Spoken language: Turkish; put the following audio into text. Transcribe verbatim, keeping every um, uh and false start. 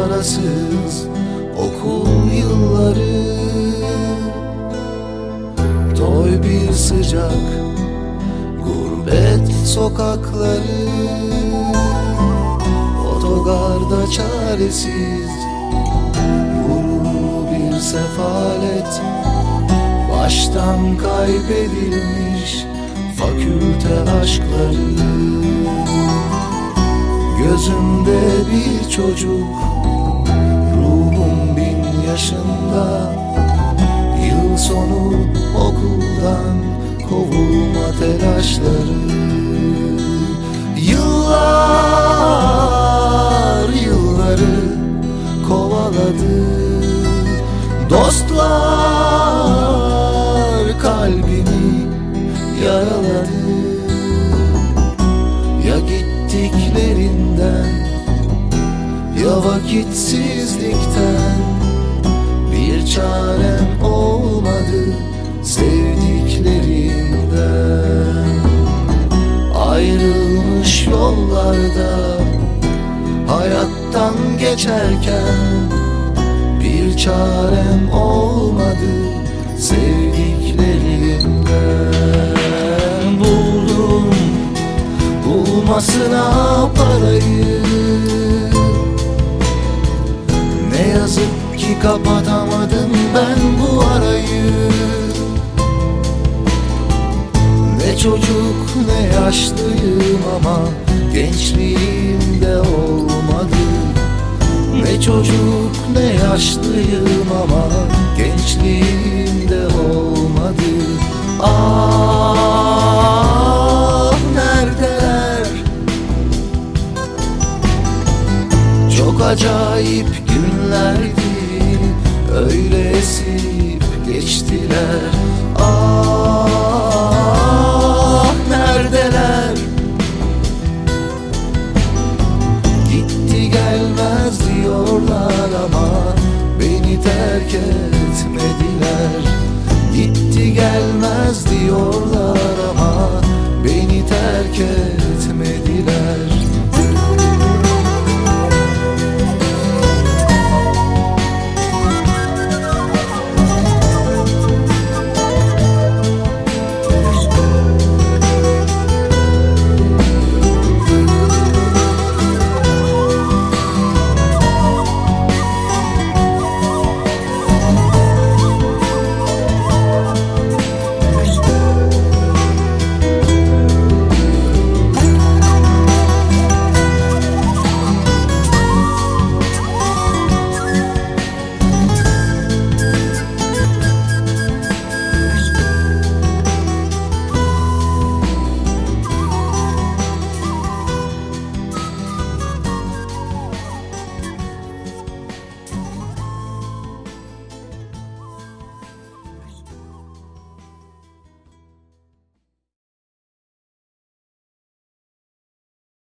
parasız okul yılları, toy bir sıcak gurbet sokakları, otogarda çaresiz gururlu bir sefalet, baştan kaybedilmiş fakülte aşkları. Gözümde bir çocuk, ruhum bin yaşında, yıl sonu okuldan kovulma telaşları. Yıllar yılları kovaladı, dostlar kalbimi yaraladı. Ya gittiklerinden, ya vakitsizlikten bir çarem olmadı sevdiklerimden. Ayrılmış yollarda hayattan geçerken bir çarem olmadı sevdiklerimden. Buldum bulmasına parayı, ne yazık ki kapatamadım ben bu arayı. Ne çocuk ne yaşlıyım ama gençliğimde olmadı. Ne çocuk ne yaşlıyım ama gençliğimde olmadı. Ah neredeler? Çok acayip günlerdi, öyle esip geçtiler.